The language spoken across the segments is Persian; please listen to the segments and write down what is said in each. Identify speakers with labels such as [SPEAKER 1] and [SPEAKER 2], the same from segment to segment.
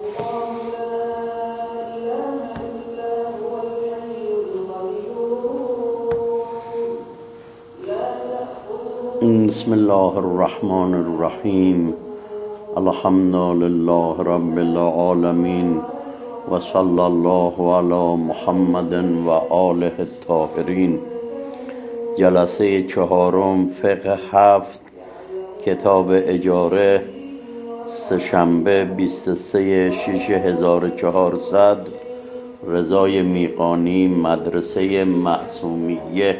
[SPEAKER 1] بسم الله الرحمن الرحیم. الحمد لله رب العالمین و صلی الله علی محمد و آله الطاهرین. جلسه چهارم فقه هفت کتاب اجاره، سه‌شنبه 23/6/1400 رضای میقانی، مدرسه معصومیه.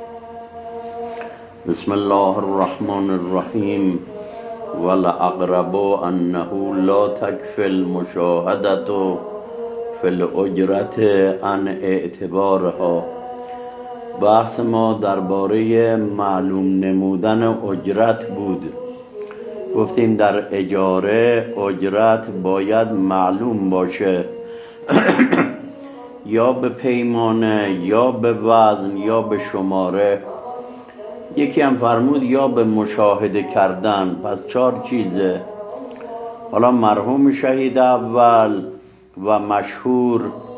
[SPEAKER 1] بسم الله الرحمن الرحیم. ولأقرب انه لا تکفی المشاهدة فی الاجرة عن اعتبارها. بحث ما درباره معلوم نمودن اجرت بود. گفتیم در اجاره اجرت باید معلوم باشه یا به پیمانه یا به وزن یا به شماره. یکی هم فرمود یا به مشاهده کردن. پس 4 چیزه. حالا مرحوم شهید اول و مشهور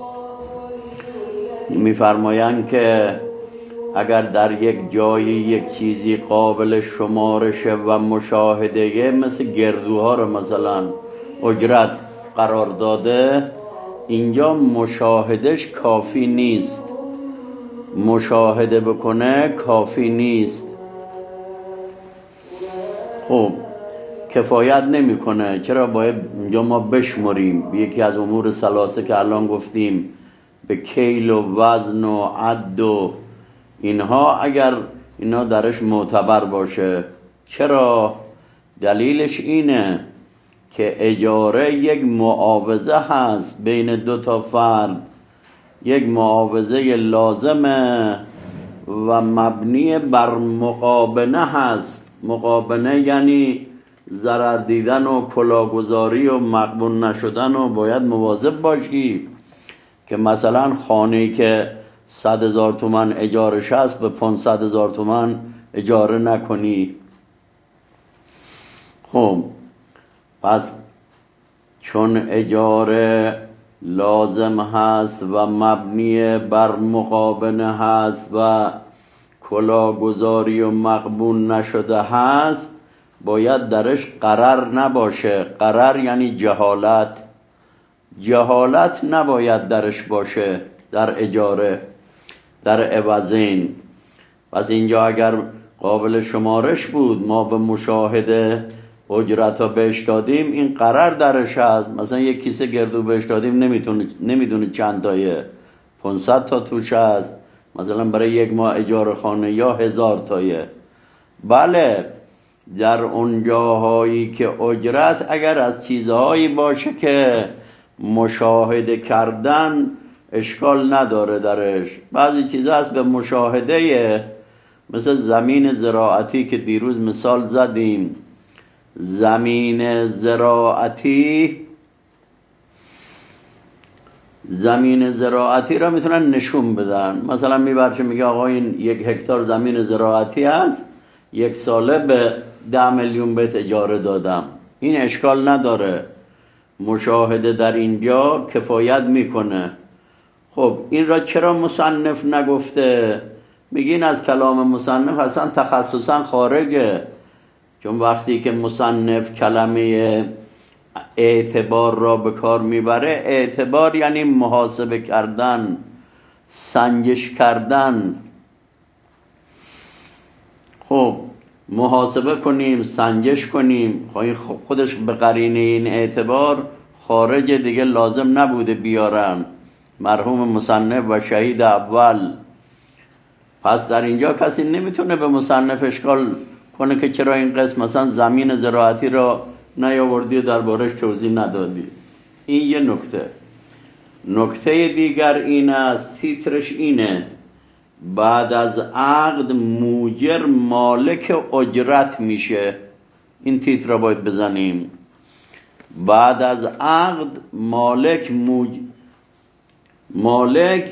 [SPEAKER 1] میفرمایند که اگر در یک جایی یک چیزی قابل شمارشه و مشاهده، مثل گردوها رو مثلا اجرت قرار داده، اینجا مشاهدش کافی نیست. مشاهده بکنه کافی نیست. خب کفایت نمیکنه. چرا باید اینجا ما بشمریم؟ یکی از امور ثلاثه که الان گفتیم، به کیل و وزن و عد و اینها، اگر اینا درش معتبر باشه. چرا؟ دلیلش اینه که اجاره یک معاوضه هست بین 2 تا فرد، یک معاوضه لازمه و مبنی بر مقابنه هست. مقابنه یعنی ضرر دیدن و کلاهگذاری و مغبون نشدن، و باید مواظب باشی که مثلا خانه‌ای که 100,000 تومان اجارش هست به 500,000 تومان اجاره نکنی. خب پس چون اجاره لازم هست و مبنی بر مقابنه هست و کلاهگذاری و مغبون نشده هست، باید درش قرار نباشه. قرار یعنی جهالت. جهالت نباید درش باشه در اجاره، در عوضین. پس اینجا اگر قابل شمارش بود، ما به مشاهده اجرت ها بهش دادیم، این قرار درش هست. مثلا یک کیسه گردو بهش دادیم، نمیدونه چند تایه، 500 تا توش هست، مثلا برای یک ماه اجاره خانه، یا 1000 تایه. بله، در اون جاهایی که اجرت اگر از چیزهایی باشه که مشاهده کردن اشکال نداره درش. بعضی چیزها هست به مشاهده، مثل زمین زراعتی که دیروز مثال زدیم. زمین زراعتی را میتونن نشون بدن. مثلا میبرشه میگه آقا این 1 هکتار زمین زراعتی هست، 1 ساله به 10 میلیون بهت اجاره دادم. این اشکال نداره. مشاهده در اینجا کفایت میکنه. خب این را چرا مصنف نگفته؟ میگین از کلام مصنف اصلا تخصصا خارجه. چون وقتی که مصنف کلمه اعتبار را به کار میبره، اعتبار یعنی محاسبه کردن، سنجش کردن. خب محاسبه کنیم، سنجش کنیم. خودش به قرینه این اعتبار خارج، دیگه لازم نبوده بیارن مرحوم مصنف و شهید اول. پس در اینجا کسی نمیتونه به مصنف اشکال کنه که چرا این قسم مثلا زمین زراعتی را نیاوردی و دربارش توضیح ندادی. این یه نکته. نکته دیگر این است، تیترش اینه: بعد از عقد موجر مالک اجرت میشه. این تیتر را باید بزنیم. بعد از عقد مالک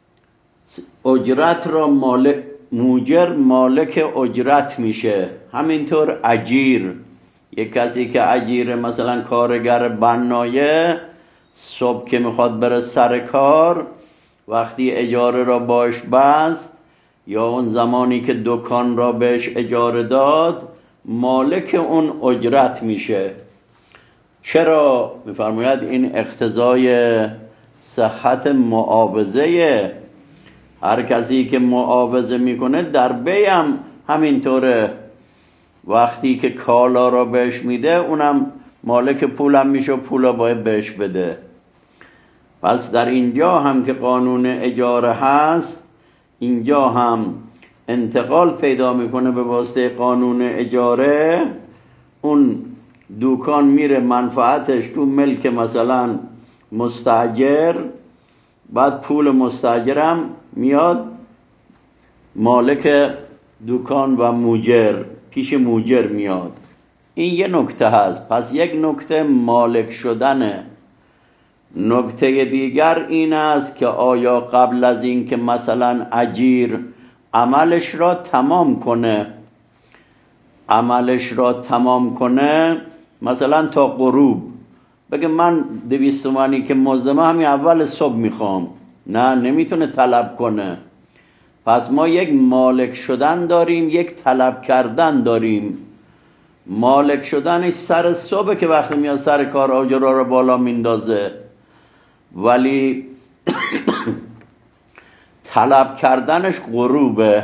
[SPEAKER 1] اجرت را موجر مالک اجرت میشه. همینطور اجیر، یک کسی که اجیر مثلا کارگر بنایه، صبح که میخواد بره سر کار، وقتی اجاره را باش بست یا اون زمانی که دکان را بهش اجاره داد، مالک اون اجرت میشه. چرا؟ میفرماید این اقتضای صحت معاوضه. هر کسی که معاوضه میکنه در بیم همینطوره، وقتی که کالا را بهش میده اونم مالک پولم میشه و پولا باید بهش بده. پس در اینجا هم که قانون اجاره هست، اینجا هم انتقال پیدا میکنه به واسطه قانون اجاره. اون دکان میره منفعتش تو ملک مثلا مستاجر، بعد پول مستاجرم میاد مالک دکان و موجر پیش موجر میاد. این یه نکته هست. پس یک نکته مالک شدنه. نکته دیگر این است که آیا قبل از این که مثلا اجیر عملش را تمام کنه مثلا تا غروب بگه من 200 تومانی که مزدمه همین اول صبح میخوام، نه، نمیتونه طلب کنه. پس ما یک مالک شدن داریم، یک طلب کردن داریم. مالک شدنش سر صبح که وقتی میاد سر کار آجرها رو بالا میندازه، ولی طلب کردنش غروبه.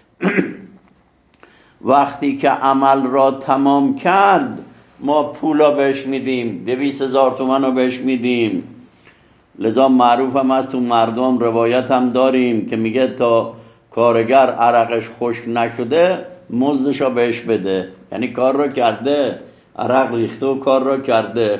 [SPEAKER 1] وقتی که عمل را تمام کرد ما پولا بهش میدیم، 200,000 تومان رو بهش میدیم. لذا معروف هم از تو مردم روایت هم داریم که میگه تا کارگر عرقش خشک نشده مزدش رو بهش بده. یعنی کار را کرده، عرق ریخته و کار را کرده.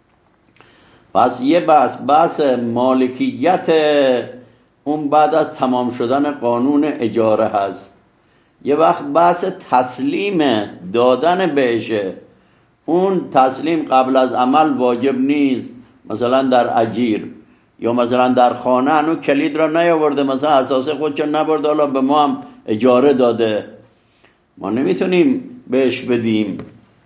[SPEAKER 1] پس یه بحث مالکیت اون بعد از تمام شدن قانون اجاره هست. یه وقت بحث تسلیم دادن بهشه. اون تسلیم قبل از عمل واجب نیست. مثلا در اجیر یا مثلا در خانه هنو کلید را نیاورده، مثلا اساس خودشو نبرده، حالا به ما هم اجاره داده، ما نمیتونیم بهش بدیم.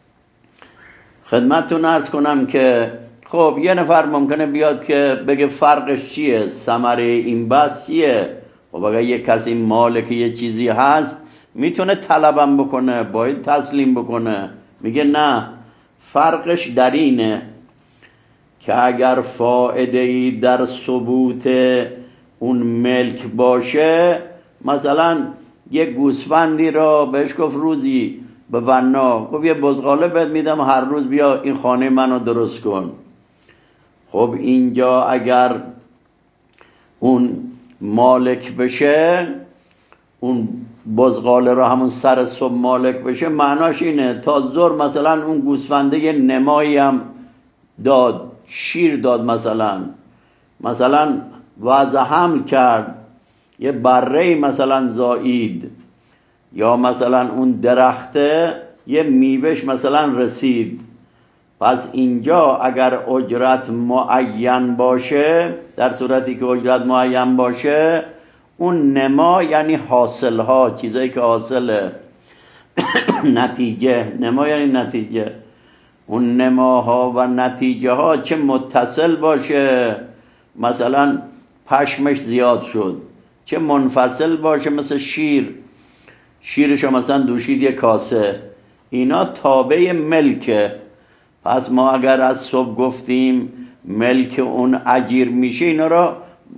[SPEAKER 1] خدمتتون عرض کنم که خب یه نفر ممکنه بیاد که بگه فرقش چیه، ثمره این بحث چیه. خب اگه یه کسی مالک یه چیزی هست میتونه طلبم بکنه، باید تسلیم بکنه. میگه نه، فرقش در اینه که اگر فائده‌ای در ثبوت اون ملک باشه، مثلا یک گوسفندی را بهش گفت روزی به بنا گفت یه بزغاله بهت میدم هر روز بیا این خانه منو درست کن. خب اینجا اگر اون مالک بشه، اون بزغاله را همون سر صبح مالک بشه، معناش اینه تا ظهر مثلا اون گوسفنده یه نمایی هم داد، شیر داد، مثلا وضع حمل کرد، یه بره مثلا زایید، یا مثلا اون درخته یه میوهش مثلا رسید. پس اینجا اگر اجرت معین باشه، در صورتی که اجرت معین باشه، اون نما یعنی حاصلها، چیزایی که حاصله نتیجه، نما یعنی نتیجه، اون نماها و نتیجه ها چه متصل باشه، مثلا پشمش زیاد شد، چه منفصل باشه، مثل شیرشو مثلا دوشید یه کاسه، اینا تابع ملکه. پس ما اگر از صبح گفتیم ملک اون اجیر میشه، اینا را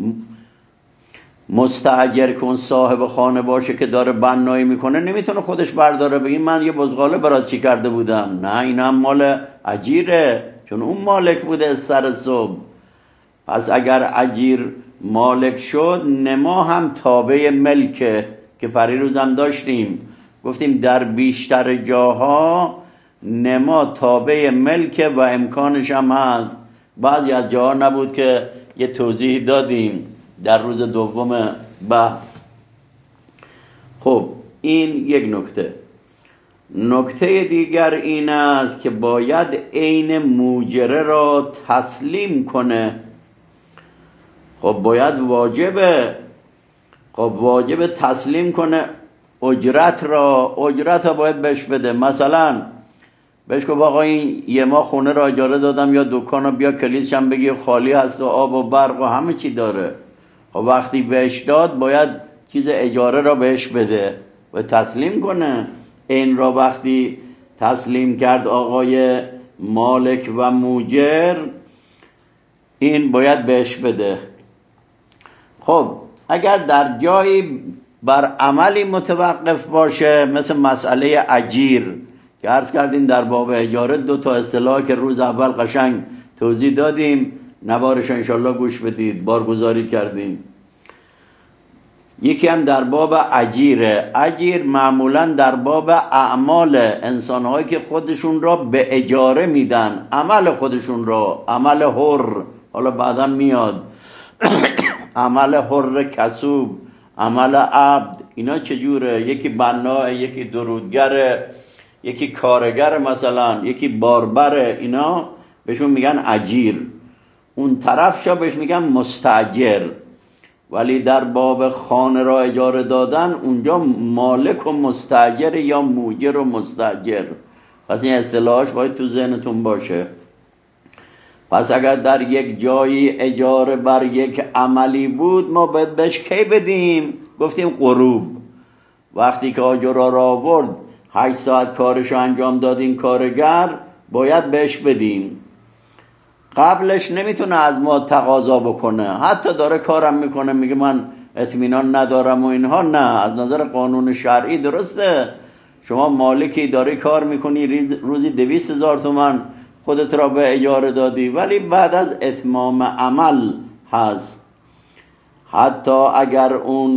[SPEAKER 1] مستاجر که اون صاحب خانه باشه که داره بنایی میکنه نمیتونه خودش برداره بگه من یه بزغاله برات چی کرده بودم. نه، این هم مال اجیره، چون اون مالک بوده سر صبح. پس اگر اجیر مالک شد، نما هم تابع ملکه که پریروز هم داشتیم، گفتیم در بیشتر جاها نما تابع ملکه و امکانش هم هست. بعضی از جاها نبود که یه توضیح دادیم در روز دوم بحث. خب این یک نکته. نکته دیگر این است که باید عین موجره را تسلیم کنه. خب باید واجب تسلیم کنه اجرت را باید بهش بده. مثلا بهش گفت آقا این یه ماه خونه را اجاره دادم یا دکان رو بیا کلیدشم بگی خالی هست و آب و برق و همه چی داره. و وقتی بهش داد باید چیز اجاره را بهش بده و تسلیم کنه. این را وقتی تسلیم کرد آقای مالک و موجر، این باید بهش بده. خب اگر در جایی بر عملی متوقف باشه، مثل مسئله اجیر که عرض کردیم در باب اجاره 2 اصطلاح که روز اول قشنگ توضیح دادیم، نوارش انشالله گوش بدید، بارگذاری کردیم. یکی هم در باب اجیره. اجیر معمولا در باب اعمال انسانهایی که خودشون را به اجاره میدن، عمل خودشون را، عمل حر، حالا بعدا میاد عمل حر کسوب، عمل عبد، اینا چجوره؟ یکی بناه، یکی درودگره، یکی کارگر، مثلا یکی باربره، اینا بهشون میگن اجیر. اون طرفشا بهش میگن مستاجر. ولی در باب خانه را اجاره دادن اونجا مالک و مستاجر یا موجر و مستاجر. پس این اصطلاحش باید تو ذهنتون باشه. پس اگر در یک جایی اجاره بر یک عملی بود، ما باید بهش کی بدیم؟ گفتیم غروب. وقتی که آجرها را آورد 8 ساعت کارشو انجام داد این کارگر، باید بهش بدیم. قبلش نمیتونه از ما تقاضا بکنه، حتی داره کارم میکنه میگه من اطمینان ندارم و اینها، نه، از نظر قانون شرعی درسته. شما مالکی داری کار میکنی، روزی 200,000 تومان خودت را به اجاره دادی، ولی بعد از اتمام عمل هست. حتی اگر اون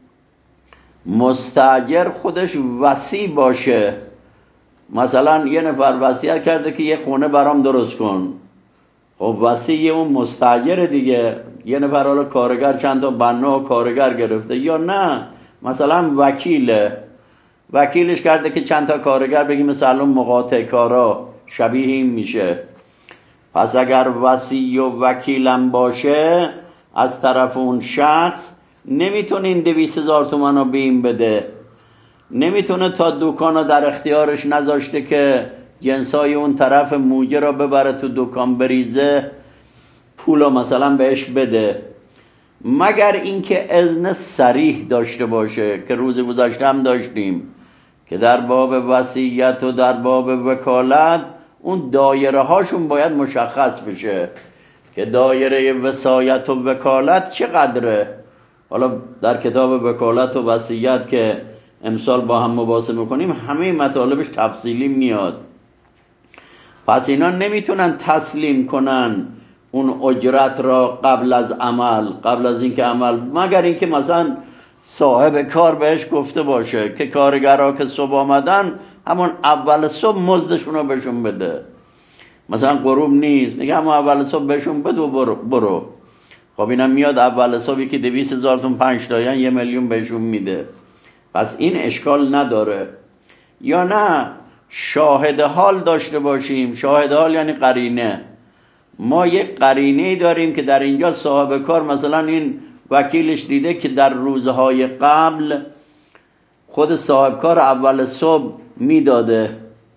[SPEAKER 1] مستاجر خودش وصی باشه، مثلا یه نفر وصیت کرده که یه خونه برام درست کن، خب وصی اون مستاجر دیگه. یه نفر حالا کارگر، چند تا بنا و کارگر گرفته، یا نه مثلا وکیلش کرده که چند تا کارگر بگیم مثلا مقاطع کارا، شبیه این میشه. پس اگر وصی و وکیلم باشه از طرف اون شخص، نمیتونه این 200,000 تومان رو به این بده، نمیتونه تا دکان در اختیارش نذاشته که جنسای اون طرف موجه را ببره تو دکان بریزه پولا مثلا بهش بده، مگر اینکه اذن صریح داشته باشه که روز گذشته هم داشتیم که در باب وصیت و در باب وکالت اون دایره هاشون باید مشخص بشه که دایره وصایت و وکالت چقدره. حالا در کتاب وکالت و وصیت که امسال با هم مباحثه میکنیم همه مطالبش تفصیلی میاد. پس اینا نمیتونن تسلیم کنن اون اجرت را قبل از عمل، قبل از اینکه عمل، مگر اینکه مثلا صاحب کار بهش گفته باشه که کارگرها که صبح آمدن همون اول صبح مزدشون رو بهشون بده. مثلا غروب نیست، میگه همون اول صبح بهشون بده و برو. خب اینم میاد اول صبح که 200,000 تومان 5 تایین 1,000,000 بهشون میده. پس این اشکال نداره. یا نه شاهد حال داشته باشیم. شاهد حال یعنی قرینه. ما یک قرینه داریم که در اینجا صاحب کار مثلا این وکیلش دیده که در روزهای قبل خود صاحب کار اول صبح میداده،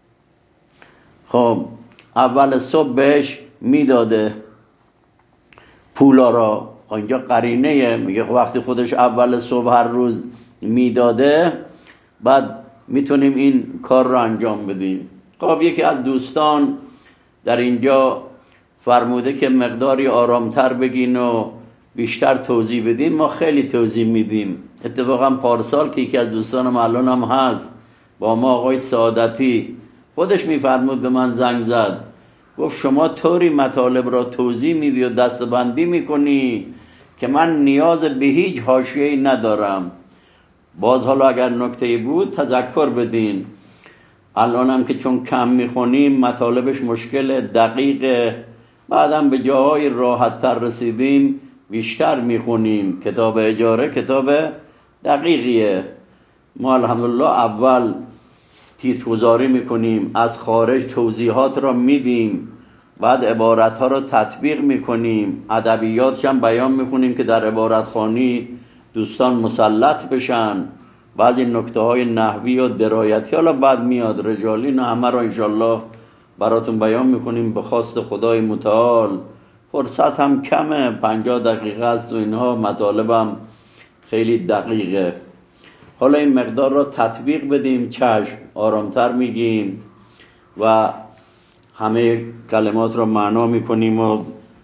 [SPEAKER 1] خب اول صبح بهش میداده پولا را. اینجا قرینه میگه وقتی خودش اول صبح هر روز میداده، بعد میتونیم این کار را انجام بدیم. خب یکی از دوستان در اینجا فرموده که مقداری آرامتر بگین و بیشتر توضیح بدین. ما خیلی توضیح میدیم. اتفاقا پارسال که یکی از دوستانم الان هم هست با ما، آقای سعادتی، خودش میفرمود، به من زنگ زد گفت شما طوری مطالب را توضیح میدی و دستبندی میکنی که من نیاز به هیچ حاشیه‌ای ندارم. باز حالا اگر نکته‌ای بود تذکر بدین. الانم که چون کم میخونیم مطالبش مشکل دقیقه، بعدم به جاهای راحت تر رسیدیم بیشتر میخونیم. کتاب اجاره کتاب دقیقیه. ما الحمدلله اول تیترگذاری میکنیم، از خارج توضیحات را میدیم، بعد عبارتها را تطبیق میکنیم، ادبیاتش هم بیان میکنیم که در عبارت خوانی دوستان مسلط بشن. بعضی نکته های نحوی و درایتی حالا بعد میاد رجالی، نه همه را انشالله براتون بیان میکنیم به خواست خدای متعال. فرصت هم کمه، 50 دقیقه است و اینها، مطالبم خیلی دقیقه. حالا این مقدار را تطبیق بدیم، چشم، آرامتر میگیم و همه کلمات را معنا میکنیم و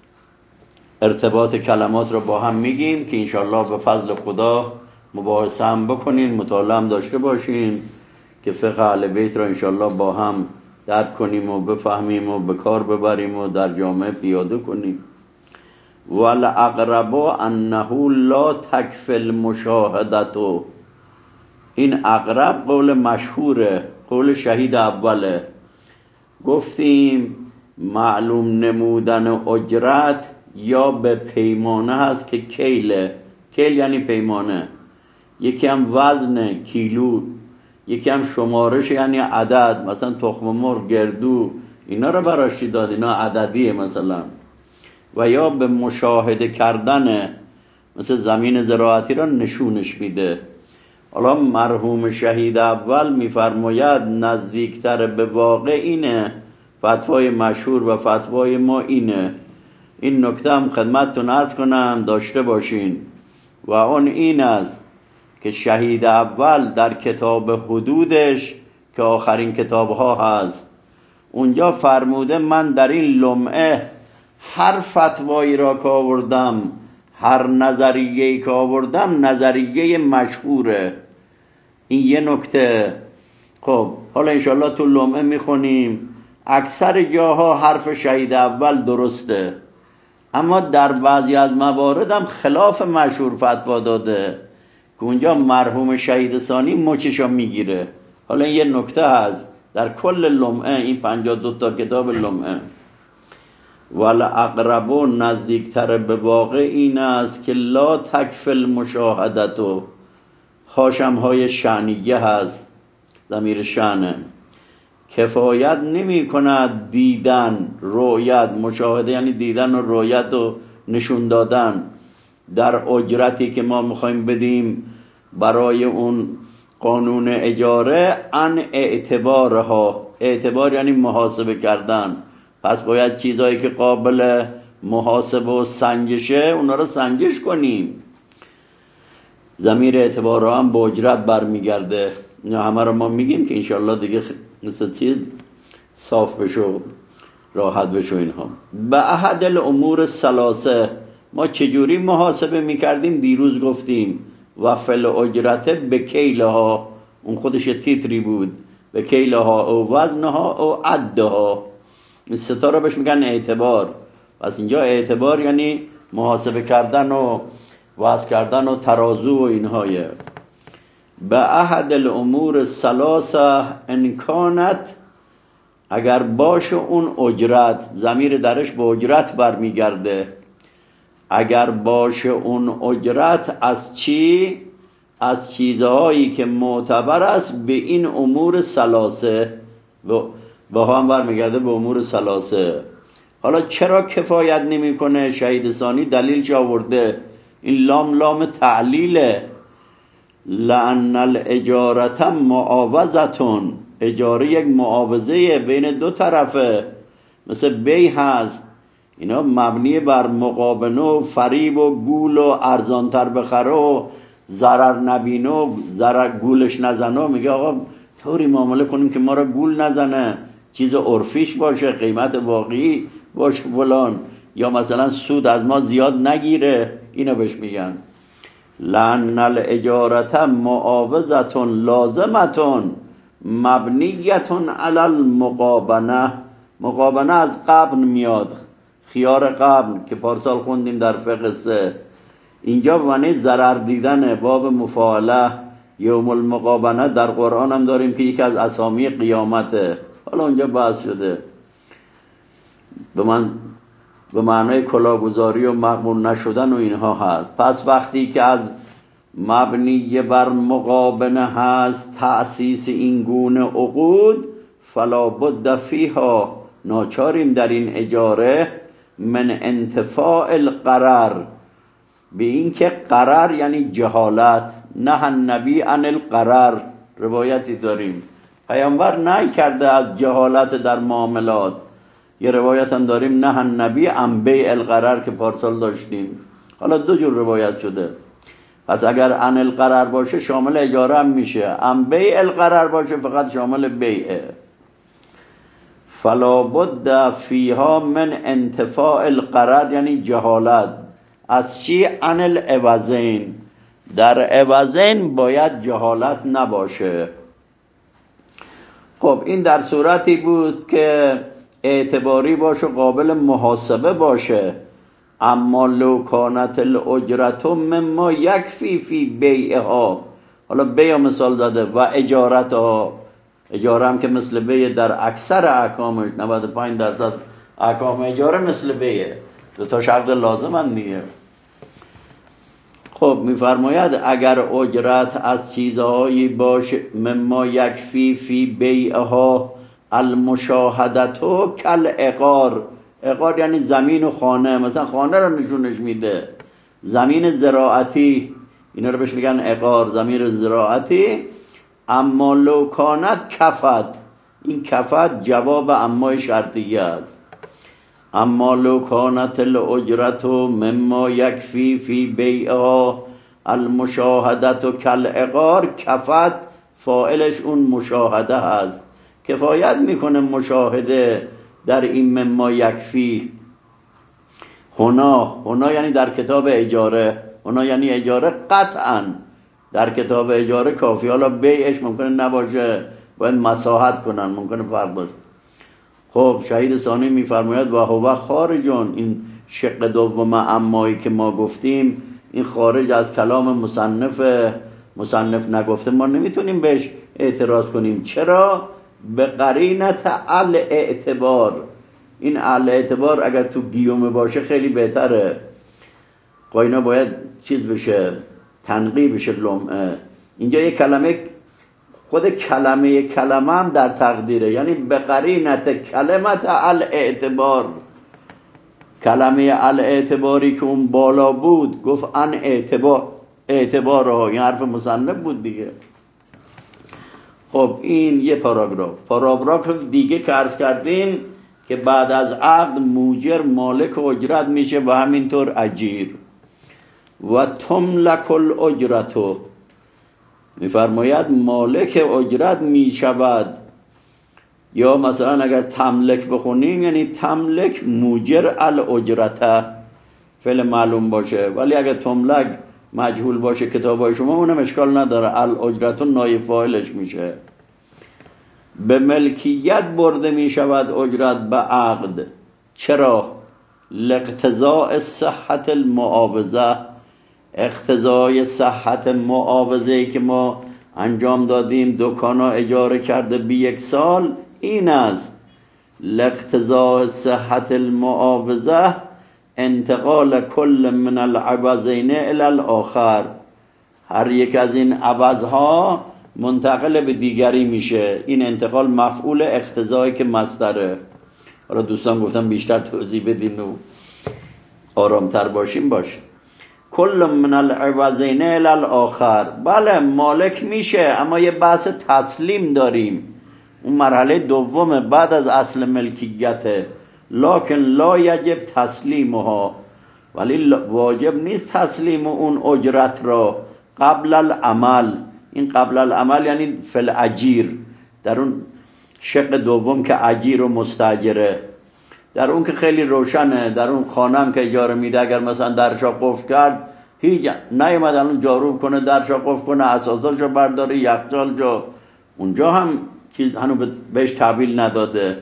[SPEAKER 1] ارتباط کلمات را با هم میگیم که انشالله به فضل خدا مباحثه هم بکنین، مطالعه هم داشته باشین که فقه اهل بیت را انشالله با هم درک کنیم و بفهمیم و به کار ببریم و در جامعه پیاده کنیم. والاقرب انه لا تکفی المشاهدة. این اقرب قول مشهوره، قول شهید اوله. گفتیم معلوم نمودن اجرت یا به پیمانه هست که کیله، کیل یعنی پیمانه، یکی هم وزن کیلو، یکی هم شمارش یعنی عدد، مثلا تخم مرغ، گردو، اینا رو براش داد، اینا عددیه مثلا. و یا به مشاهده کردن، مثل زمین زراعتی را نشونش میده. حالا مرحوم شهید اول میفرماید نزدیکتر به واقع اینه، فتوای مشهور و فتوای ما اینه. این نکته هم خدمتتون عرض کنم داشته باشین و اون این است که شهید اول در کتاب حدودش که آخرین کتابها هست، اونجا فرموده من در این لمعه هر فتوایی را که آوردم، هر نظریه‌ای که آوردم نظریه مشهوره. این یه نکته. خب حالا انشالله تو لمعه میخونیم اکثر جاها حرف شهید اول درسته، اما در بعضی از موارد هم خلاف مشهور فتوا داده که اونجا مرحوم شهید ثانی مچشو میگیره. حالا یه نکته هست در کل لمعه، این 52 تا کتاب لمعه. والاقرب نزدیکتر به واقع این است که لا تکفی المشاهدة، هاشم های شأنیه هست، ضمیر شأنه، کفایت نمی کند دیدن، رؤیت، مشاهده یعنی دیدن و رؤیت و نشون دادن در اجرتی که ما میخوایم بدیم برای اون قانون اجاره، ان اعتبارها، اعتبار یعنی محاسبه کردن. پس باید چیزایی که قابل محاسبه و سنجشه اونا رو سنجش کنیم. ضمیر اعتبار هم با اجرت برمیگرده. اینا همه رو ما میگیم که انشالله دیگه مثل چیز صاف بشه و راحت بشه. اینها به احد الامور الثلاثه ما چجوری محاسبه میکردیم دیروز گفتیم، و فل اجرت به کیلها، اون خودش تیتری بود، به کیلها او وزنها او عدها. این ستا رو بهش میگن اعتبار. پس اینجا اعتبار یعنی محاسبه کردن و وزن کردن و ترازو و اینهای. به احد الامور الثلاثه امکانت، اگر باشه اون اجرت، ضمیر درش به اجرت برمیگرده، اگر باشه اون اجرت از چی؟ از چیزهایی که معتبر است به این امور ثلاثه، با هم برمیگرده به امور ثلاثه. حالا چرا کفایت نمیکنه؟ شهید ثانی دلیلش آورده، این لام لام تعلیله. لأن الاجارت معاوضتون، اجاره یک معاوضه بین دو طرفه، مثل بی هست، اینا مبنی بر مقابنه و فریب و گول و ارزانتر بخره و ضرر نبینه و ضرر گولش نزنه. میگه آقا طوری معامله کنیم که ما را گول نزنه، چیز عرفیش باشه، قیمت واقعی باشه فلان، یا مثلا سود از ما زیاد نگیره. اینا بهش میگن لأن الاجارت معاوضتون لازمتون مبنیتون علی المقابنه. مقابنه از قبن میاد، خیار قبن که پارسال خوندیم در فقه 3. اینجا معنی ضرر دیدن، باب مفاعله، یوم المقابنه در قرآن هم داریم که یکی از اسامی قیامته. حالا اونجا بحث شده به معنای کلاهگذاری و مقبول نشدن و اینها هست. پس وقتی که از مبنی بر مقابنه هست تأسیس این گونه عقود، فلا بد فیها، ناچاریم در این اجاره، من انتفاع القرار، به این که قرار یعنی جهالت. نه النبی عن القرار، روایتی داریم پیامبر نهی کرده از جهالت در معاملات. یه روایت هم داریم نه النبی عن بیع القرار که پارسال داشتیم. حالا دو جور روایت شده. پس اگر عن القرار باشه شامل اجاره هم میشه، عن بیع القرار باشه فقط شامل بیعه. فلا بد فیها من انتفاع القرار یعنی جهالت. از چی؟ عن العوضین، در عوضین باید جهالت نباشه. خب این در صورتی بود که اعتباری باشه قابل محاسبه باشه. اما لو کانت الاجرت مما یکفی فی بیعها، حالا بیع مثال داده، و اجارتها، اجاره هم که مثل بیع در اکثر احکامش 95% احکام اجاره مثل بیعه، دو تا شرط لازم هم دیگه. خب میفرماید اگر اجرت از چیزهایی باشه مما یکفی فی بیعها المشاهدتو کل اقار. اقار یعنی زمین و خانه، مثلا خانه رو نشونش میده، زمین زراعتی، اینا رو بهش میگن اقار، زمین زراعتی. اما لو کانت کفت، این کفت جواب امای شرطیه است. اما لو کانت الاجرت مما یکفی فی بیعها المشاهدت کل اقار، کفت فاعلش اون مشاهده هست، کفایت میکنه مشاهده در این مما یکفی. هنا یعنی در کتاب اجاره، هنا یعنی اجاره قطعا در کتاب اجاره کافی. حالا بیعش ممکنه نباشه، باید مساحت کنن، ممکنه فرق باشه. خب شهید ثانی میفرماید و هو خارجون، این شق دوم امایی که ما گفتیم این خارج از کلام مصنف نگفته، ما نمیتونیم بهش اعتراض کنیم. چرا؟ به قرینت الاعتبار. این الاعتبار اگر تو گیومه باشه خیلی بهتره، قاینا باید چیز بشه، تنقیح بشه، لمعه. اینجا یک کلمه، خود کلمه هم در تقدیره، یعنی به قرینت کلمت الاعتبار. کلمه الاعتباری که اون بالا بود گفت ان اعتبارها، این حرف مصنف بود دیگه. خب این یه پاراگراف دیگه که عرض کردیم که بعد از عقد موجر مالک اجرت میشه و همینطور اجیر. و تملک الاجرتو، میفرماید مالک اجرت میشود، یا مثلا اگر تملک بخونیم یعنی تملک موجر الاجرته، فعل معلوم باشه، ولی اگر تملک مجهول باشه کتابای شما اونم اشکال نداره، الاجرتو نایب فاعلش میشه. به ملکیت برده میشود اجرت به عقد. چرا؟ لاقتضاء صحت المعاوضه، اقتضای صحت معاوضه‌ای که ما انجام دادیم، دکانا اجاره کرده به 1 سال، این است لاقتضاء صحت المعاوضه انتقال کل من العوضین الی الاخر. هر یک از این عوضها منتقل به دیگری میشه. این انتقال مفعول اقتضایی که مصدره. حالا دوستان گفتم بیشتر توضیح بدین و آرامتر باشیم باشه. کل من العوضین الی الاخر، بله مالک میشه، اما یه بحث تسلیم داریم، اون مرحله دومه بعد از اصل ملکیته. لکن لا یجب تسلیمها، ولی واجب نیست تسلیم اون اجرت را قبل العمل. این قبل العمل یعنی فی الاجیر، در اون شق دوم که اجیر و مستاجره، در اون که خیلی روشنه. در اون خانم که اجاره میده اگر مثلا درشا قفل کرد، هیچ نیومد الان جارو کنه، درشا قفل کنه، اساساشو برداره، یخچال جا، اونجا هم چیز هنوز بهش تحویل نداده.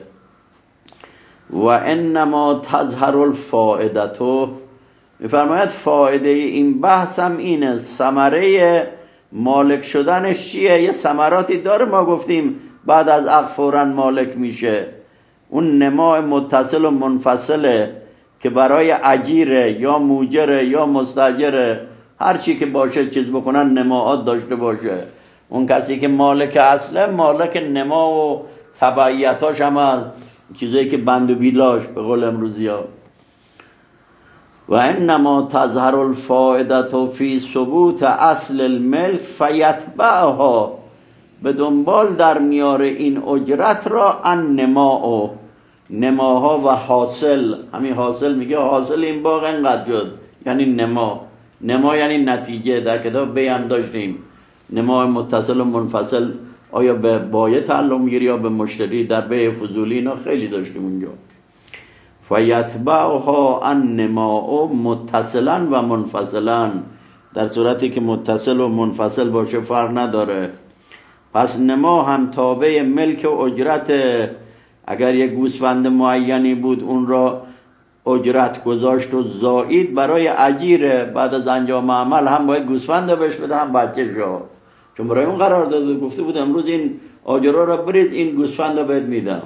[SPEAKER 1] و انما تظهر الفائدتو، میفرماید فایده این بحث هم اینه، ثمره مالک شدنش چیه؟ یه ثمراتی داره، ما گفتیم بعد از عقد فوراً مالک میشه. اون نماء متصل و منفصله که برای اجیره یا موجره یا مستاجره، هر چی که باشه چیز بکنن نماعات داشته باشه. اون کسی که مالک اصله مالک نما و تبعیتاش هم هست، چیزایی که بند و بیلاش به قول امروزی ها. و انما تظهر الفائده فی ثبوت اصل الملک فیتبعها، به دنبال در میاره این اجرت را النماء، نماها و حاصل. همین حاصل میگه حاصل این باغ اینقدر شد، یعنی نما یعنی نتیجه. در کتاب بیان داشتیم نما متصل و منفصل آیا به بایع تعلق میگیره یا به مشتری. در بیع فضولی اینا خیلی داشتیم اونجا. فیتبعها النماء متصلا و منفصلا، در صورتی که متصل و منفصل باشه فرق نداره. پس نما هم تابع ملک و اجرت. اگر یک گوسفند معینی بود اون را اجرت گذاشت و زائید برای اجیره، بعد از انجام عمل هم باید گوسفند بهش بده هم بچه شو، چون برای اون قرار داده گفته بود امروز این آجرا را برید این گوسفند را بهت میدم.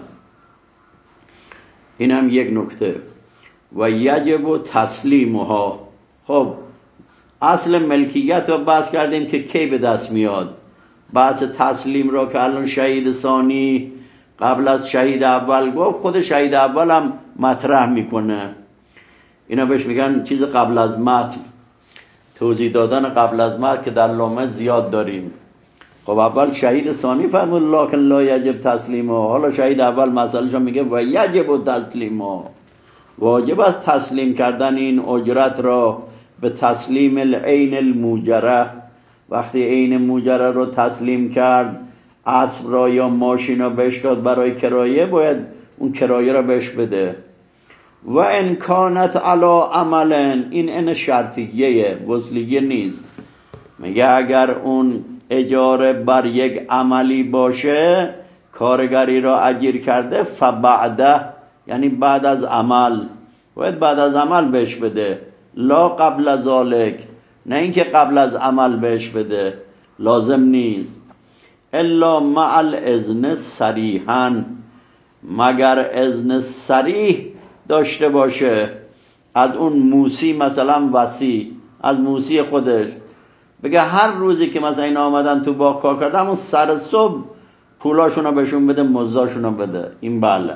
[SPEAKER 1] این هم یک نکته. و یجب تسلیمها. خب اصل ملکیت رو بحث کردیم که کی به دست میاد. بحث تسلیم را که الان شهید ثانی قبل از شهید اول گفت، خود شهید اول هم مطرح میکنه. اینا بهش میگن چیز قبل از متن، توضیح دادن قبل از متن که در لامه زیاد داریم. خب اول شهید ثانی فرمود لکن لا یجب تسلیمها، حالا شهید اول مسئله‌شو میگه و یجب تسلیمها، واجب است تسلیم کردن این اجرت را به تسلیم العین الموجره. وقتی عین موجره رو تسلیم کرد، اسب را یا ماشین را بهش داد برای کرایه، باید اون کرایه را بهش بده. و ان کانت علی عملن، این ان شرطیه وصلیه نیست. میگه اگر اون اجاره بر یک عملی باشه، کارگری را اجیر کرده، فبعده یعنی بعد از عمل، باید بعد از عمل بهش بده، لا قبل ذالک، نه اینکه قبل از عمل بهش بده، لازم نیست. الا مع الاذن صریحا، مگر اذن صریح داشته باشه از اون موسی، مثلا وصی از موسی خودش بگه هر روزی که مثلا این آمدن تو باغ کار کردن اون سر صبح پولاشونو بهشون بده، مزداشونو بده، این بله.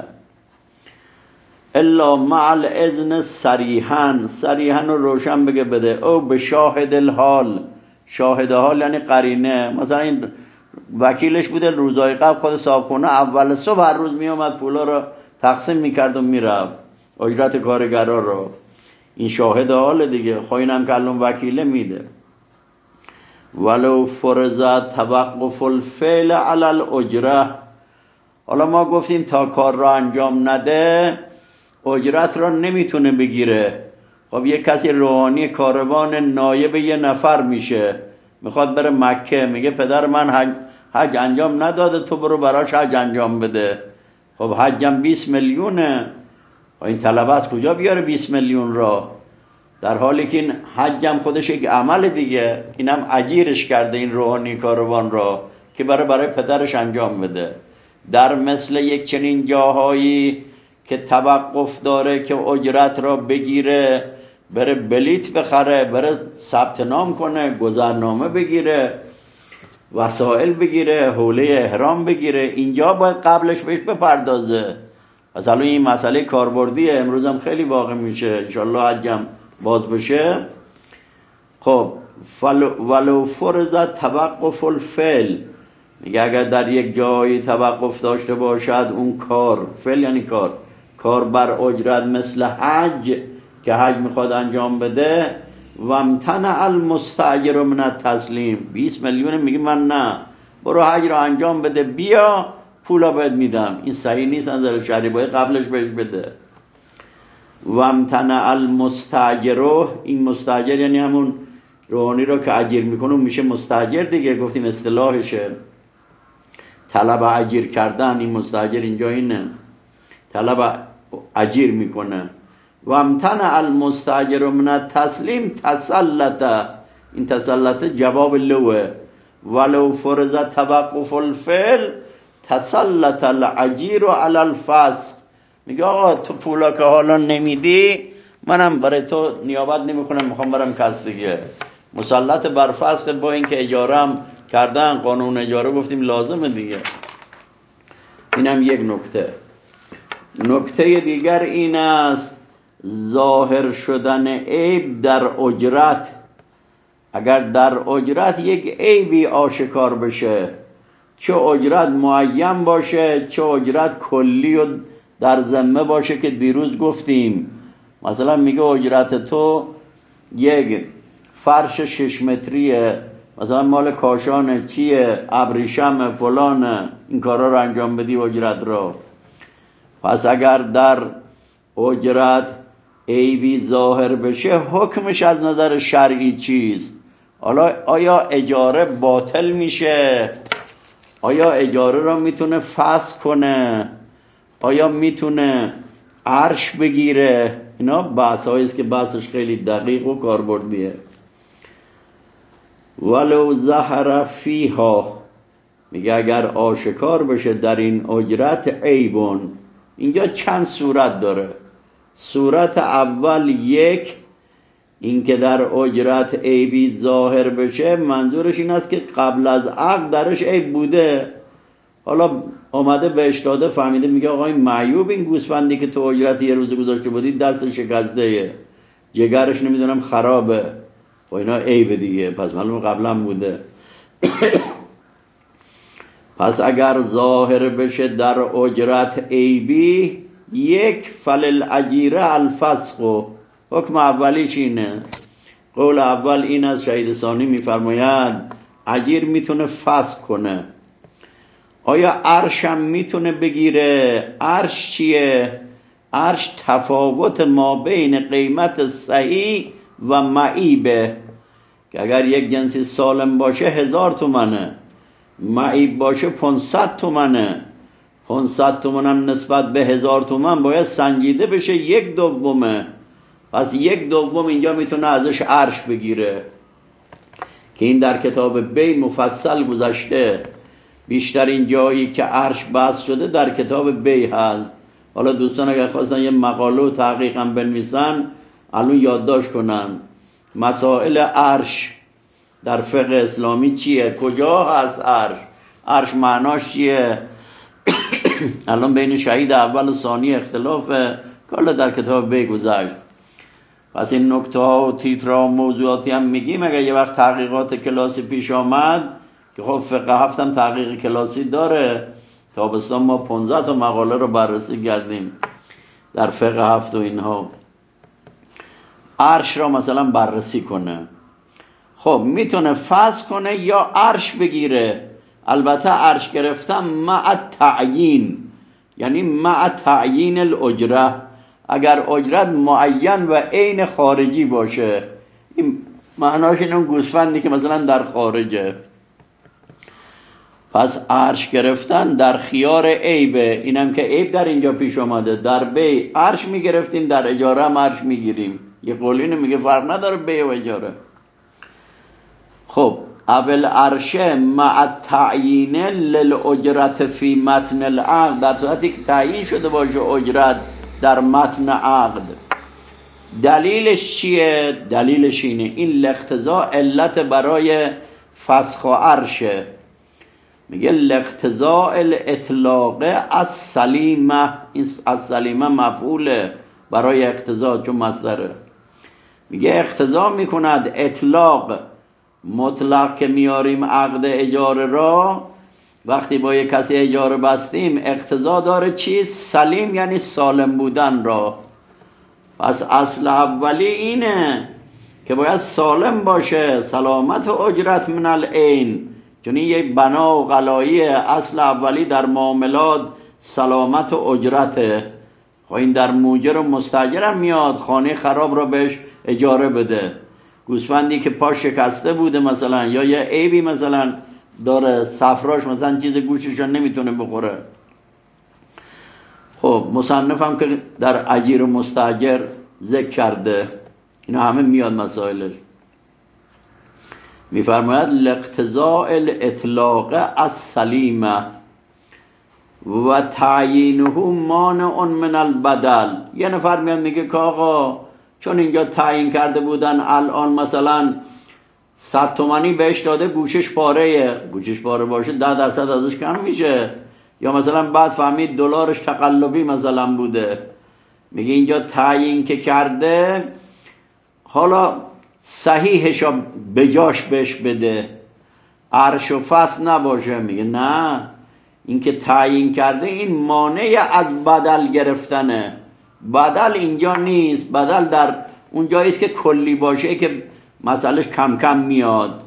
[SPEAKER 1] الا مع الاذن صریحا، صریحا رو روشن بگه بده. او به شاهد الحال، شاهد حال یعنی قرینه. مثلا این وکیلش بوده روزای قبل خود صاحبخونه اول صبح هر روز می اومد پولا رو تقسیم میکرد و میرفت، اجرت کارگرا رو. این شاهد حال دیگه. خب اینم که الان وکیله میده. ولو فرض توقف الفعل علی الاجره، حالا ما گفتیم تا کار را انجام نده اجرت را نمیتونه بگیره. خب یک کسی روحانی کاروان نایب یه نفر میشه، میخواد بره مکه، میگه پدر من حج انجام نداده، تو برو براش حج انجام بده. خب حجم 20 میلیونه، این طلبه از کجا بیاره 20 میلیون را؟ در حالی که این حجم خودش یک عمل دیگه، اینم اجیرش کرده این روحانی کاروان را که برای پدرش انجام بده. در مثل یک چنین جاهایی که توقف داره که اجرت را بگیره، بره بلیت بخره، بره ثبت نام کنه، گذرنامه بگیره، وسائل بگیره، حوله احرام بگیره، اینجا باید قبلش بهش بپردازه. مثلا این مسئله کاربردیه، امروز هم خیلی واقع میشه، انشالله حجم باز بشه. خب ولو فرض توقف الفعل، میگه اگر در یک جایی توقف داشته باشد اون کار، فعل یعنی کار بر اجرت مثل حج که حج میخواد انجام بده، و امتنع المستاجر من التسلیم، 20 میلیون میگه من نه، برو حج رو انجام بده بیا پولا بهت میدم، این صحیح نیست، نظر شرعی باید قبلش بهش بده. و امتنع المستاجر، این مستاجر یعنی همون روحانی رو که اجیر میکنه میشه مستاجر دیگه، گفتیم اصطلاحشه طلب اجیر کردن. این مستاجر اینجا اینه طلب اجیر میکنه. و امتنع المستاجر من التسلیم تسلط، این تسلط جواب لوه. ولو فرض توقف الفعل تسلط العجیر علی الفسق، میگه آقا تو پولا که حالا نمیدی منم برای تو نیابت نمیکنم، میخوام برم کس دیگه. مسلط بر فسق، با اینکه اجاره هم کردن، قانون اجاره گفتیم لازمه دیگه. اینم یک نکته. نکته دیگر این است ظاهر شدن عیب در اجرت، اگر در اجرت یک عیبی آشکار بشه، چه اجرت معین باشه چه اجرت کلی و در ذمه باشه که دیروز گفتیم مثلا میگه اجرت تو یک فرش 6 متریه، مثلا مال کاشانه، چیه، ابریشم فلانه، این کارا رو انجام بدی اجرت رو. پس اگر در اجرت عیبی ظاهر بشه حکمش از نظر شرعی چیست؟ حالا آیا اجاره باطل میشه؟ آیا اجاره را میتونه فسخ کنه؟ آیا میتونه عرش بگیره؟ اینا بحث هاییست که بحثش خیلی دقیق و کاربردیه. ولو ظهر فیها، میگه اگر آشکار بشه در این اجرت عیبون. اینجا چند صورت داره. صورت اول، یک، این که در اجرت عیبی ظاهر بشه منظورش این است که قبل از عقد درش عیب بوده، حالا آمده بهش داده فهمیده، میگه آقا این معیوب، این گوسفندی که تو اجرت یه روز گذاشته بودی دست شکسته، جگرش نمیدونم خرابه، و اینا عیب دیگه، پس معلوم قبلا بوده. پس اگر ظاهر بشه در اجرت عیبی، یک، فللأجیره الفسخ. حکم اولیش اینه. قول اول این از شهید ثانی میفرماید اجیر میتونه فسخ کنه. آیا عرشم میتونه بگیره؟ عرش چیه؟ عرش تفاوت ما بین قیمت صحیح و معیبه، که اگر یک جنسی سالم باشه 1000 تومنه، معیب باشه 500 تومنه. 500 تومنم نسبت به 1000 تومن باید سنجیده بشه 1/2. پس 1/2 اینجا میتونه ازش عرش بگیره، که این در کتاب بی مفصل گذشته. بیشترین جایی که عرش بحث شده در کتاب بی هست. حالا دوستان اگر خواستن یه مقاله و تحقیق هم بنویسن الان یادداشت کنن مسائل عرش در فقه اسلامی چیه، کجا هست عرش، عرش معناش چیه. الان بین شهید اول و ثانی اختلافه، کالا در کتاب بی گذشت. پس این نکته ها و تیترها و موضوعاتی هم میگیم. اگر یه وقت تحقیقات کلاسی پیش آمد، که خب فقه هفت هم تحقیق کلاسی داره، تابستان ما 15 تا مقاله رو بررسی کردیم در فقه هفت و اینها، عرش را مثلا بررسی کنه. خب میتونه فسخ کنه یا عرش بگیره. البته عرش گرفتن مع تعیین، یعنی مع تعیین الاجره، اگر اجرت معین و عین خارجی باشه. این معناش اینه گوسفندی که مثلا در خارجه. پس عرش گرفتن در خیار عیبه، اینم که عیب در اینجا پیش اومده. در بی عرش میگرفتیم، در اجاره هم عرش میگیریم. یه قولی میگه فرق نداره بی و اجاره. خب اول عرشه مع تعیین للاجرت فی متن العقد، در صورتی که تعیین شده باشه اجرت در متن عقد. دلیلش چیه؟ دلیلش اینه، این لاقتضاء علت برای فسخ و عرشه. میگه لاقتضاء الاطلاق از سلیمه، این از سلیمه مفعوله برای اقتضا چون مصدره. میگه اقتضا میکند اطلاق مطلق که میاریم عقد اجاره را، وقتی با یک کسی اجاره بستیم اقتضا داره چیز؟ سلیم، یعنی سالم بودن را. پس اصل اولی اینه که باید سالم باشه، سلامت اجرت من العین، چون این یک بنا و غلاییه. اصل اولی در معاملات سلامت اجرته. خب این در موجر و مستاجر هم میاد، خانه خراب را بهش اجاره بده. گوسفندی که پا شکسته بوده مثلا، یا یه عیبی مثلا داره، صفراش مثلا چیز گوشش رو نمیتونه بخوره. خب مصنف هم که در اجیر و مستاجر ذکر کرده، اینا همه میاد مسائلش. میفرماید لاقتضاء الاطلاق السلیمه و تعیینه مانع من البدل. یه نفر میاد میگه که آقا چون اینجا تعیین کرده بودن الان مثلا 100 تومانی بهش داده، گوشش پاره، گوشش پاره باشه 10% ازش کم میشه. یا مثلا بعد فهمید دلارش تقلبی مثلا بوده، میگه اینجا تعیین که کرده حالا صحیحش رو بجاش بهش بده، عرش و فصل نباشه. میگه نه، این که تعیین کرده این مانع از بدل گرفتنه. بدل اینجا نیست، بدل در اون جاییست که کلی باشه که مسئلهش کم کم میاد.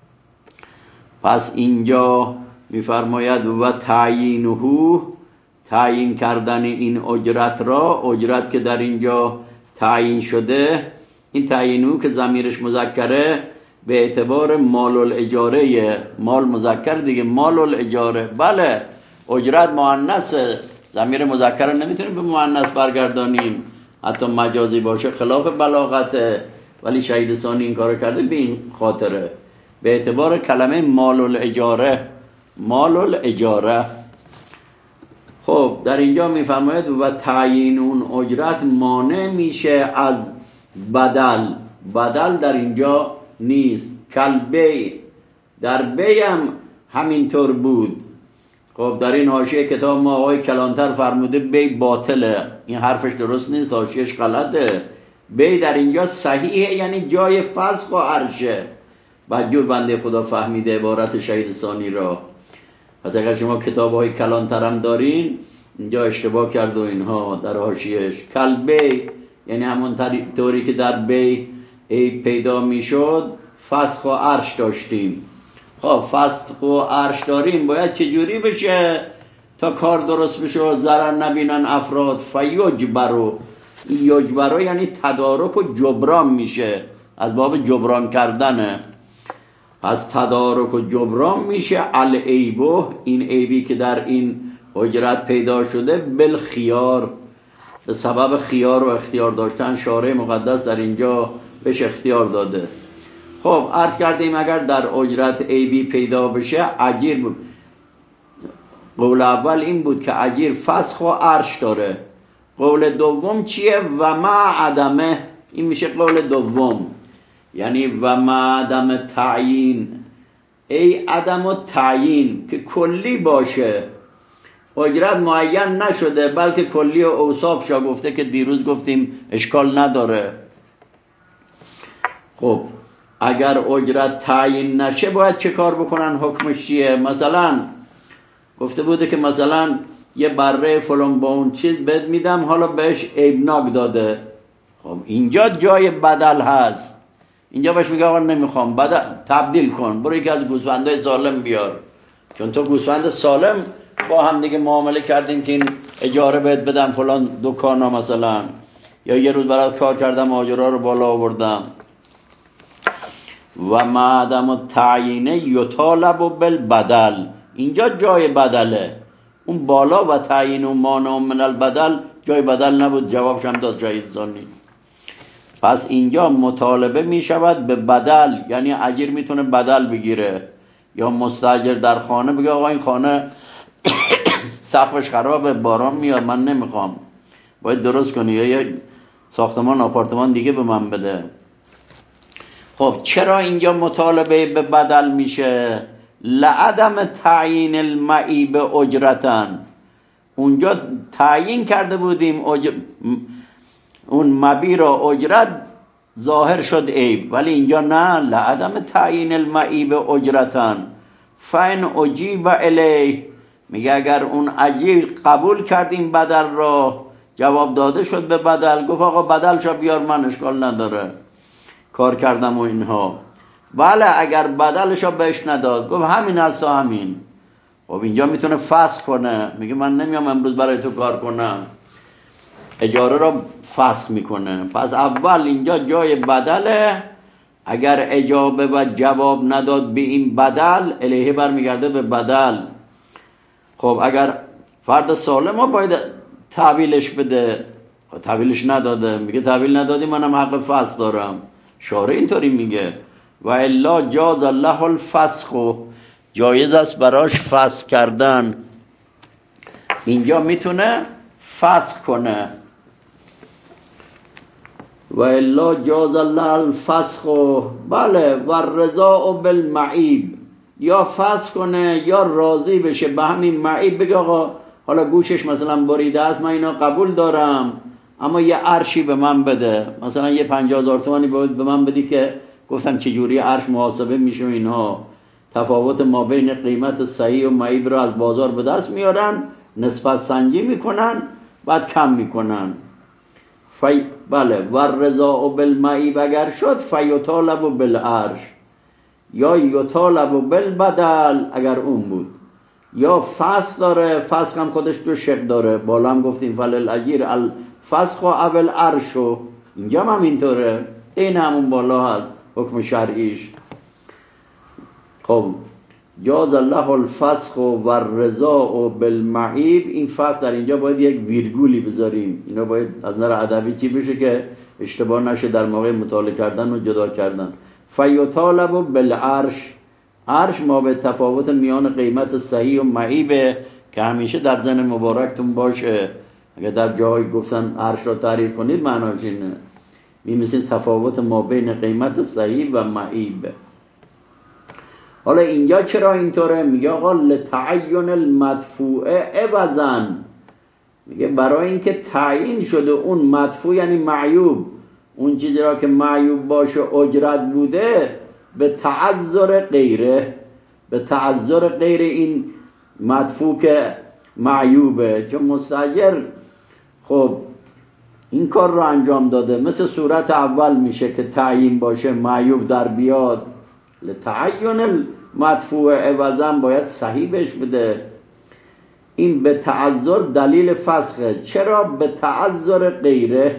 [SPEAKER 1] پس اینجا میفرماید و تعیینه، تعیین کردن این اجرت را، اجرت که در اینجا تعیین شده، این تعیینه که ضمیرش مذکره به اعتبار مال الاجاره، مال مذکر دیگه، مال الاجاره. بله اجرت مؤنثه، ضمیر مذکر رو نمیتونیم به مؤنث برگردانیم، حتی مجازی باشه خلاف بلاغته، ولی شهید ثانی این کارو کرده به این خاطره، به اعتبار کلمه مال الاجاره، مال الاجاره. خب در اینجا میفرماید و تعیین اون اجرت مانع میشه از بدل. بدل در اینجا نیست. کلبی، در بی هم همینطور بود. خب در این حاشیه کتاب ما آقای کلانتر فرموده بی باطله، این حرفش درست نیست، حاشیهش غلطه. بی در اینجا صحیحه، یعنی جای فسخ و عرشه. بدجور بنده خدا فهمیده عبارت شهید ثانی را. پس اگر شما کتاب های کلانتر هم دارین اینجا اشتباه کرد و اینها در حاشیهش. کلبی یعنی همون طوری که در بی عیب پیدا میشد فسخ و عرش داشتیم. خب فسخ و عرش داریم، باید چجوری بشه تا کار درست بشه و ضرر نبینن افراد؟ فیجبرو، یجبرو یعنی تدارک و جبران میشه، از باب جبران کردنه. پس تدارک و جبران میشه العیبو، این عیبی که در این اجرت پیدا شده، بالخیار، به سبب خیار و اختیار داشتن. شارع مقدس در اینجا بهش اختیار داده. خب عرض کردیم اگر در اجرت عیبی پیدا بشه اجیر بود. قول اول این بود که اجیر فسخ و عرش داره. قول دوم چیه؟ و ما عدمه، این میشه قول دوم، یعنی و ما عدم تعیین، ای عدم و تعیین که کلی باشه، اجرت معین نشده بلکه کلی و اوصاف شا گفته که دیروز گفتیم اشکال نداره. خب اگر اجرت تعیین نشه باید چه کار بکنن؟ حکمش چیه؟ مثلا گفته بوده که مثلا یه بره فلان با اون چیز بد میدم، حالا بهش عیبناک داده. خب اینجا جای بدل هست، اینجا بهش میگه آقا نمیخوام، بدل تبدیل کن، برو یکی از گوسفندای سالم بیار، چون تو گوسفند سالم با هم دیگه معامله کردیم که این اجاره بهت بدم فلان دکانا مثلا، یا یه روز برات کار کردم آجرها رو بالا آوردم. و معدم و تعیینه یطالب بالبدل، اینجا جای بدله، اون بالا و تعیین و مانع من البدل جای بدل نبود، جوابش هم داد شهید ثانی. پس اینجا مطالبه می شود به بدل، یعنی اجیر میتونه بدل بگیره، یا مستاجر در خانه بگه آقا این خانه سقفش خرابه، باران میاد، من نمیخوام، باید درست کنی، یا یه ساختمان آپارتمان دیگه به من بده. خب چرا اینجا مطالبه به بدل میشه؟ لعدم تعیین المعیب اجرتن، اونجا تعیین کرده بودیم اون مبی را اجرت، ظاهر شد عیب، ولی اینجا نه، لعدم تعیین المعیب اجرتن فین اجیب الیه، میگه اگر اون اجیر قبول کردیم بدل را، جواب داده شد به بدل، گفت آقا بدل شو بیار، من اشکال نداره کار کردم و اینها. بله اگر بدلشو بهش نداد، گفت همین هست و همین، خب اینجا میتونه فسخ کنه، میگه من نمیام امروز برای تو کار کنم، اجاره را فسخ میکنه. پس اول اینجا جای بدله، اگر اجابه و جواب نداد به این بدل، الیه برمیگرده به بدل. خب اگر فرد سالم ها باید تحویلش بده، تحویلش نداده، میگه تحویل ندادی منم حق فسخ دارم، شارع اینطوری میگه. و الا جاز الله الفسخ، جایز است براش فسخ کردن، اینجا میتونه فسخ کنه. و الا جاز الله الفسخ، بله، و رضا بالمعیب، یا فسخ کنه یا راضی بشه به همین معیب، بگه آقا حالا گوشش مثلا بریده است، من اینا قبول دارم، اما یه عرشی به من بده، مثلا یه 50,000 تومانی به من بدی که گفتم چجوری عرش محاسبه میشه. اینها تفاوت ما بین قیمت صحیح و معیب رو از بازار به دست میارن، نسبت سنجی میکنن، بعد کم میکنن. بله والرضا بالمعیب اگر شد فیطالب بالعرش، یا یطالب بالبدل اگر اون بود. یا فسخ داره، فسخ هم خودش دو شق داره، بالا هم گفتیم فللاجیر الفسخ و اول عرشو، اینجا هم اینطوره، این همون بالا هست حکم شرعیش. خب جاز الله الفسخ و الرضا بالمعیب، این فسخ در اینجا باید یک ویرگولی بذاریم، اینا باید از نظر ادبی چی بشه که اشتباه نشه در موقع مطالعه کردن و جدا کردن. فیطالب بالعرش، عرش ما به تفاوت میان قیمت صحیح و معیبه که همیشه در ذهن مبارکتون باشه. اگر در جایی گفتن عرش را تعریف کنید معناش اینه، می‌بینید تفاوت ما بین قیمت صحیح و معیب. حالا اینجا چرا اینطوره؟ میگه آقا لتعین المدفوع عوضا، میگه برای اینکه تعیین شده اون مدفوع یعنی معیوب، اون چیزی را که معیوب باشه اجرت بوده، به تعذر غیره، به تعذر غیر این مدفوع که معیوبه. چون مستاجر خب این کار رو انجام داده، مثل صورت اول میشه که تعیین باشه معیوب در بیاد. لتعین المدفوع عوضا باید صحیح بهش بده. این به تعذر دلیل فسخه. چرا؟ به تعذر غیره،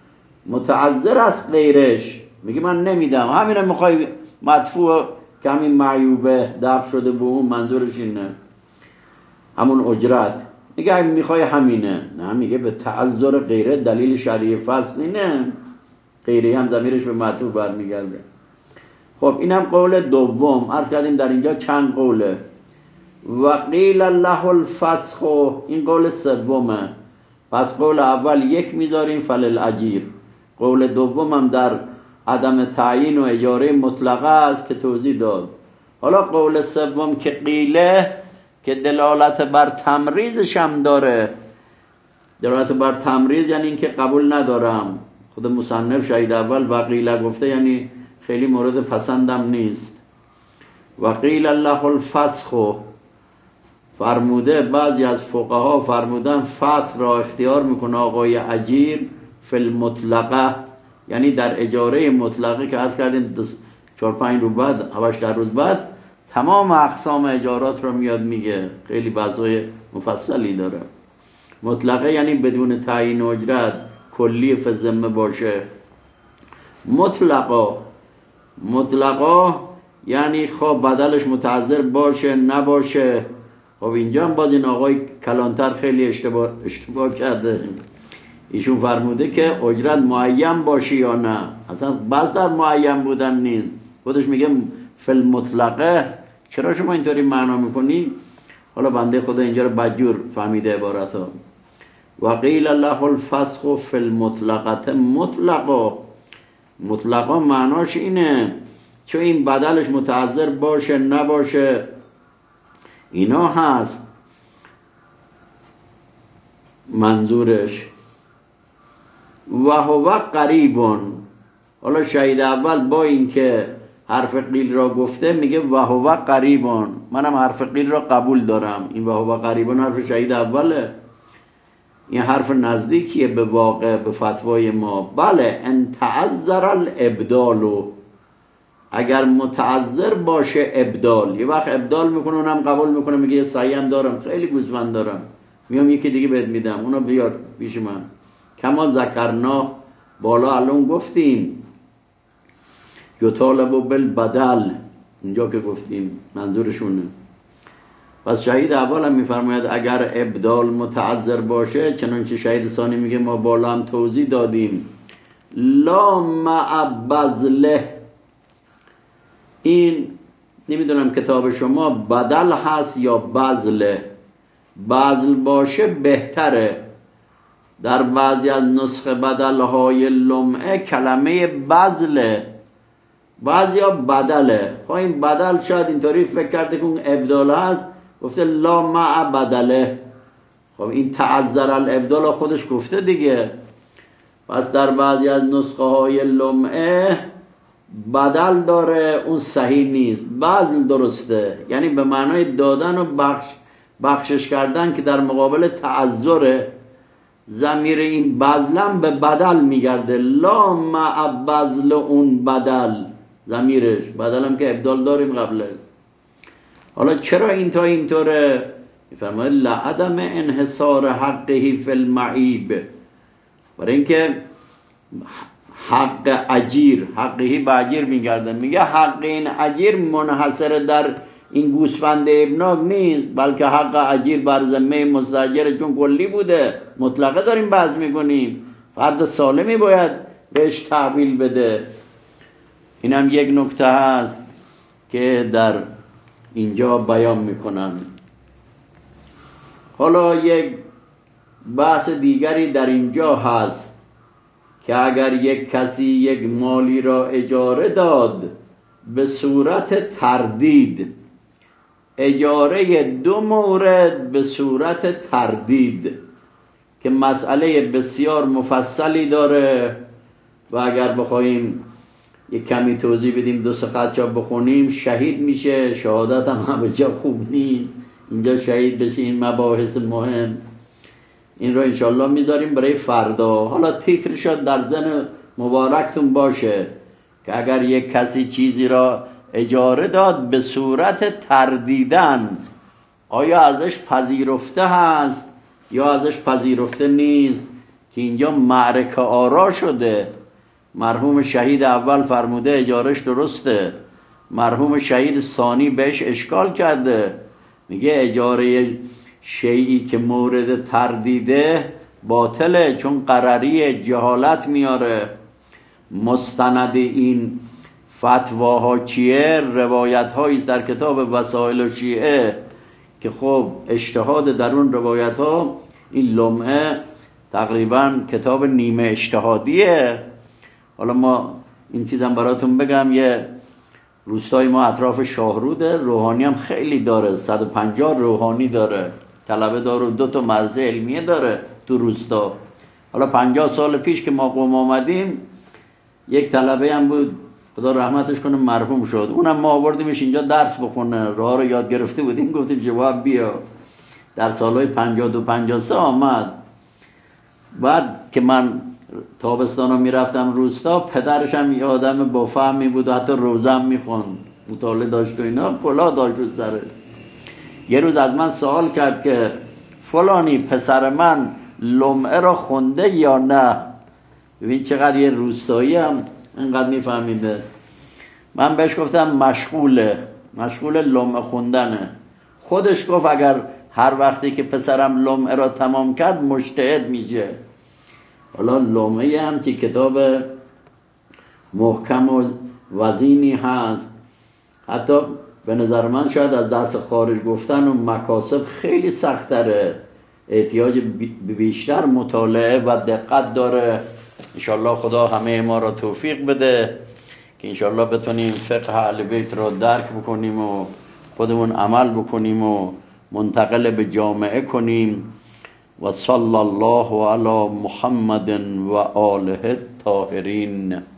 [SPEAKER 1] متعذر از غیرش، میگه من نمیدم، همینه میخوای مدفوع که همین معیوبه دفع شده به اون، منظورش اینه همون اجرت، میگه میخوای همینه، نه میگه به تعذر غیره دلیل شرعی فسخ اینه، غیره هم ضمیرش به مدفوع برمیگرده. خب اینم قول دوم. عرض کردیم در اینجا چند قوله. و قیل له الفسخ، این قول سومه. پس قول اول یک میذاریم فللاجیر، قول دوم هم در عدم تعیین و اجاره مطلقه است که توضیح داد. حالا قول سوم که قیله، که دلالت بر تمریضش هم داره. دلالت بر تمریض یعنی این که قبول ندارم، خود مصنف شهید اول و قیله گفته، یعنی خیلی مورد پسندم نیست. و قیل الله الفسخ، فرموده بعضی از فقها فرمودن فسخ را اختیار میکنه آقای اجیر فی المطلقه، یعنی در اجاره مطلقه که عرض کردیم 4-5 روز بعد 8 روز بعد تمام اقسام اجارات رو میاد میگه، خیلی بحثای مفصلی داره. مطلقه یعنی بدون تعیین اجرت، کلی فی الذمه باشه. مطلقا یعنی خب بدلش متعذر باشه نباشه. خب اینجا هم باز این آقای کلانتر خیلی اشتباه کرده. ایشون فرموده که اجرت معین باشه یا نه، اصلا بس در معین بودن نیست. خودش میگه فی المطلقه، چرا شما اینطوری معنا میکنی؟ حالا بنده خدا اینجا رو بدجور فهمیده عبارتو. و قیل له الفسخ فی المطلقه، مطلقا معناش اینه چون این بدلش متعذر باشه نباشه اینا هست منظورش. و هو قریبون. حالا شهید اول با این که حرف قیل را گفته میگه و هو قریبون، منم حرف قیل را قبول دارم. این و هو قریبون حرف شهید اوله، این حرف نزدیکیه به واقع، به فتوای ما. بله ان تعذر الابدال، اگر متعذر باشه ابدال، یه وقت ابدال میکنه اونم قبول میکنه، میگه صحیح هم دارم، خیلی گوسفند دارم، میام یکی دیگه بهت میدم، اونو بیار پیش من. کما ذکرنا، بالا الان گفتیم یطالب بالبدل، اینجا که گفتیم منظورشونه. پس شهید اول هم میفرماید اگر ابدال متعذر باشه، چنانچه شهید ثانی میگه ما بالا هم توضیح دادیم، لا مع بذله، این نمیدونم کتاب شما بدل هست یا بذله، بذل باشه بهتره. در بعضی از نسخه بدلهای لمعه کلمه بذله، بعضی ها بدله. خب این بدل شاید اینطوری فکر کرده که اون ابدال هست، گفته لا مع بدله. خب این تعذر الابدال خودش گفته دیگه، پس در بعضی از نسخه های لمعه بدل داره، اون صحیح نیست. بذل درسته، یعنی به معنای دادن و بخشش کردن که در مقابل تعذر. ضمیر این بذلم به بدل میگرده، لا مع بذل اون بدل، ضمیرش بدلم که ابدال داریم قبله. حالا چرا اینطوره؟ میفرماید لعدم انحصار حقه فی المعیب، برای اینکه حق اجیر، حقی به اجیر میگرده، میگه حق این اجیر منحصر در این گوسفند ابناک نیست، بلکه حق اجیر بر ذمه مستاجر، چون کلی بوده مطلقه داریم بحث میکنیم، فرد سالمی باید بهش تحویل بده. این هم یک نکته هست که در اینجا بیان میکنن. حالا یک بحث دیگری در اینجا هست که اگر یک کسی یک مالی را اجاره داد به صورت تردید، اجاره دو مورد به صورت تردید که مسئله بسیار مفصلی داره و اگر بخوایم یک کمی توضیح بدیم دو سه خط بخونیم شهید میشه، شهادت هم همه جا خوب نیست، اینجا شهید بشه. این مباحث مهم این رو انشالله میذاریم برای فردا. حالا تیتر شد در ذهن مبارکتون باشه که اگر یک کسی چیزی را اجاره داد به صورت تردیدن، آیا ازش پذیرفته هست یا ازش پذیرفته نیست، که اینجا معرکه آرا شده. مرحوم شهید اول فرموده اجارش درسته، مرحوم شهید ثانی بهش اشکال کرده، میگه اجاره شیئی که مورد تردیده باطله، چون قراری جهالت میاره. مستند این فتواها چیه؟ روایت هایی در کتاب وسائل شیعه که خب اجتهاد در اون روایت ها، این لمعه تقریبا کتاب نیمه اجتهادیه. حالا ما این چیزم براتون بگم، یه روستای ما اطراف شاهروده، روحانی هم خیلی داره، 150 روحانی داره، طلبه داره، 2 تا مدرسه علمیه داره تو روستا. حالا 50 سال پیش که ما قم آمدیم یک طلبه هم بود، خدا رحمتش کنه، مرحوم شد، اونم ما آوردیمش اینجا درس بخونه، راه رو یاد گرفته بودیم، گفتیم جواب بیا. در سالهای 52 53 آمد. بعد که من تابستانا میرفتم روستا، پدرش هم یه آدم با فهمی بود و حتی روزه هم میخوند، مطالعه داشت و اینا، کلاه داشت رو سرش. یه روز از من سوال کرد که فلانی پسر من لمعه را خونده یا نه؟ ببین چقدر یه روستایی هم اینقدر میفهمیده. من بهش گفتم مشغول لمعه خوندنه. خودش گفت اگر هر وقتی که پسرم لمعه را تمام کرد مجتهد میشه. حالا لمعه هم که کتاب محکم و وزینی هست، حتی به نظر من شاید از درس خارج گفتن و مکاسب خیلی سخت‌تره، احتیاج بیشتر مطالعه و دقت داره. انشالله خدا همه ما را توفیق بده که انشالله بتونیم فقه اهل بیت را درک بکنیم و خودمون عمل بکنیم و منتقل به جامعه کنیم. و صلی الله علی محمد و آله الطاهرین.